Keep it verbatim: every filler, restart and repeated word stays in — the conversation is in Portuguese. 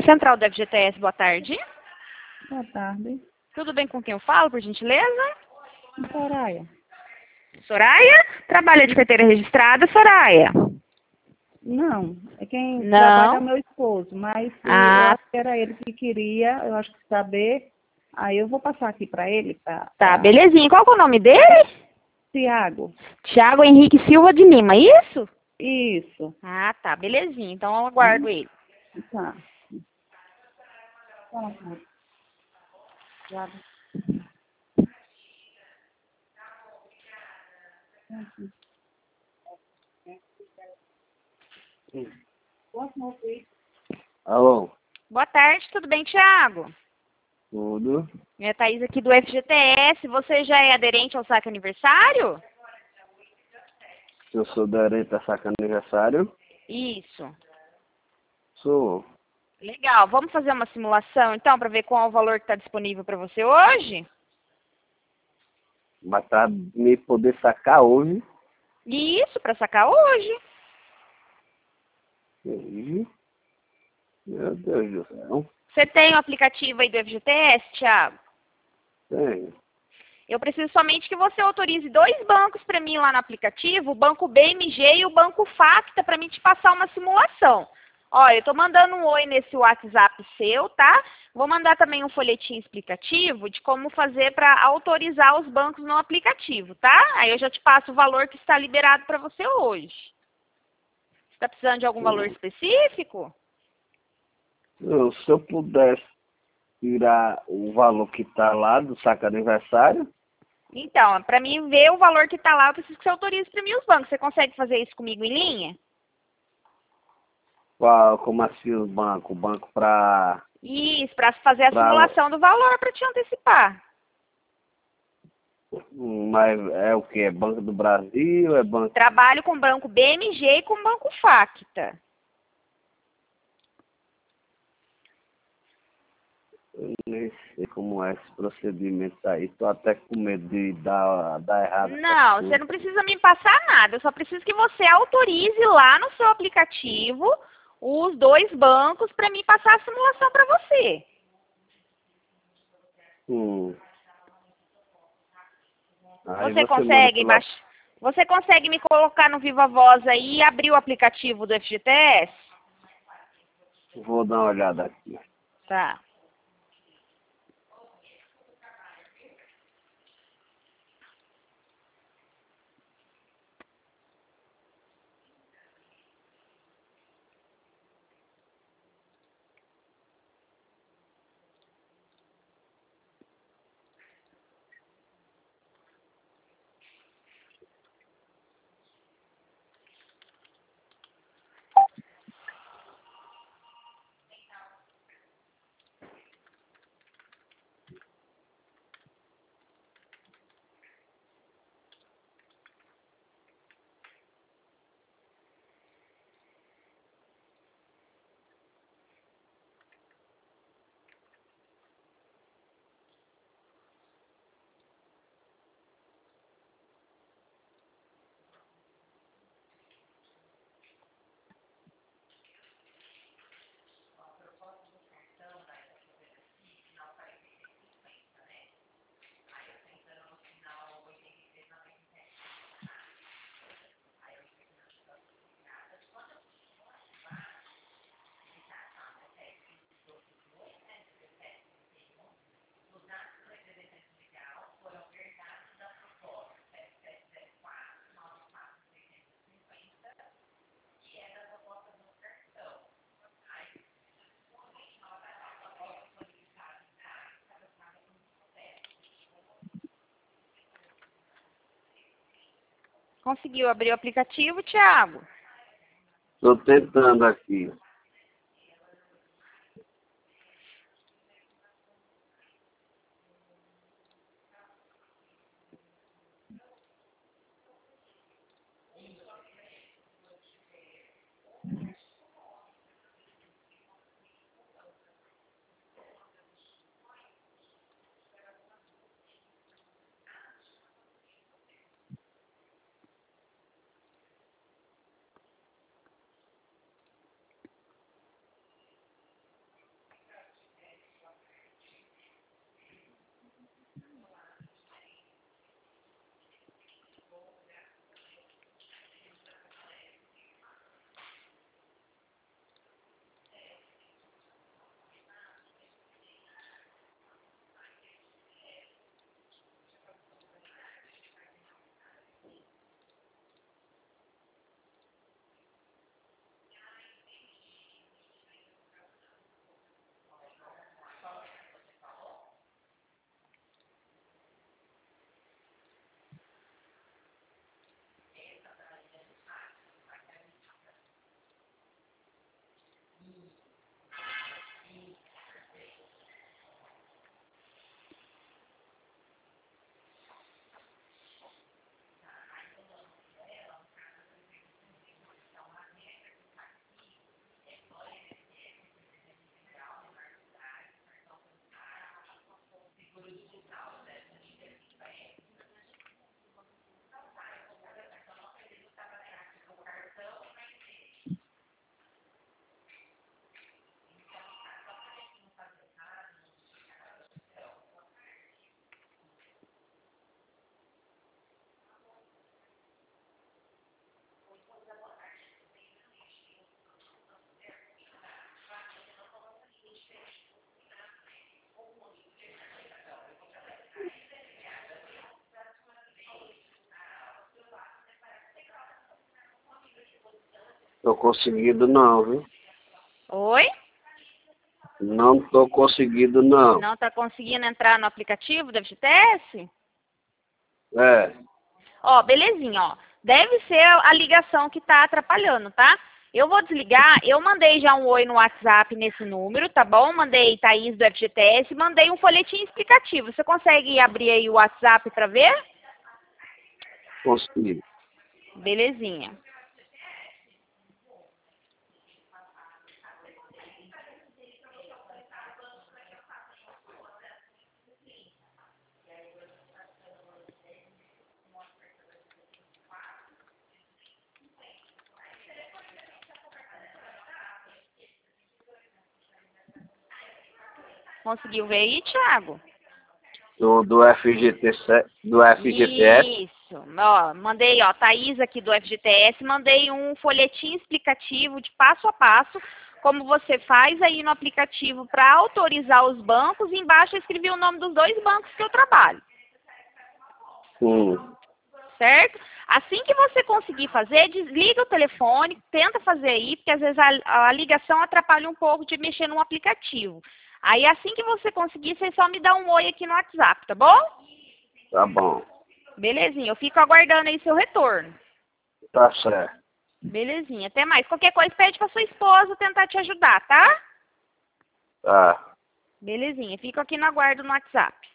Central do F G T S, boa tarde. Boa tarde. Tudo bem com quem eu falo, por gentileza? Soraya. Soraya? Trabalha de carteira registrada, Soraya? Não, é quem Não. trabalha é meu esposo, mas se eu Ah, acho que era ele que queria, eu acho que saber, aí eu vou passar aqui para ele, para tá, belezinha. Qual que é o nome dele? Tiago. Tiago Henrique Silva de Lima, isso? Isso. Ah, tá, belezinha. Então eu aguardo ele. Tá. Tá. Tiago. Alô, Boa tarde, tudo bem, Tiago? tudo? É a Thaís aqui do F G T S. Você já é aderente ao saque aniversário? Eu sou da Areta Saca Aniversário. Isso. Sou. Legal. Vamos fazer uma simulação, então, para ver qual é o valor que está disponível para você hoje? Mas pra me poder sacar hoje. Isso, para sacar hoje. Ih, meu Deus do céu. Você tem o aplicativo aí do F G T S, Thiago? Tenho. Eu preciso somente que você autorize dois bancos para mim lá no aplicativo, o Banco B M G e o Banco Facta, para mim te passar uma simulação. Olha, eu estou mandando um oi nesse WhatsApp seu, tá? Vou mandar também um folhetim explicativo de como fazer para autorizar os bancos no aplicativo, tá? Aí eu já te passo o valor que está liberado para você hoje. Você está precisando de algum valor específico? Eu, se eu pudesse tirar o valor que tá lá do saca aniversário, Então, para mim ver o valor que está lá, eu preciso que você autorize para mim os bancos. Você consegue fazer isso comigo em linha? qual, como assim o banco? O banco pra, Isso, para fazer a pra. simulação do valor para te antecipar. Mas é o que? É Banco do Brasil? É banco. Trabalho com banco B M G e com banco Facta. Eu nem sei como é esse procedimento aí. Tô até com medo de dar, dar errado. Não, você não precisa me passar nada. Eu só preciso que você autorize lá no seu aplicativo os dois bancos para mim passar a simulação para você. Hum. Aí Você você manda consegue pela. baix... Você consegue me colocar no Viva Voz aí e abrir o aplicativo do F G T S? Vou dar uma olhada aqui. Tá. Conseguiu abrir o aplicativo, Thiago? Estou tentando aqui. Tô conseguindo não, viu? Oi? Não tô conseguindo não. Não está conseguindo entrar no aplicativo do F G T S? É. Ó, belezinha, ó. Deve ser a ligação que está atrapalhando, tá? Eu vou desligar, eu mandei já um oi no WhatsApp nesse número, tá bom? Mandei Thaís do F G T S, mandei um folhetim explicativo. Você consegue abrir aí o WhatsApp para ver? Consigo. Belezinha. Conseguiu ver aí, Thiago? Do, do F G T S, do F G T S. Isso. Ó, mandei, ó, Thaís aqui do F G T S, mandei um folhetim explicativo de passo a passo, como você faz aí no aplicativo para autorizar os bancos. E embaixo eu escrevi o nome dos dois bancos que eu trabalho. Hum. Certo? Assim que você conseguir fazer, desliga o telefone, tenta fazer aí, porque às vezes a, a ligação atrapalha um pouco de mexer no aplicativo. Aí assim que você conseguir, você só me dá um oi aqui no WhatsApp, tá bom? Tá bom. Belezinha, eu fico aguardando aí seu retorno. Tá certo. Belezinha, até mais. Qualquer coisa, pede pra sua esposa tentar te ajudar, tá? Tá. Belezinha, fico aqui no aguardo no WhatsApp.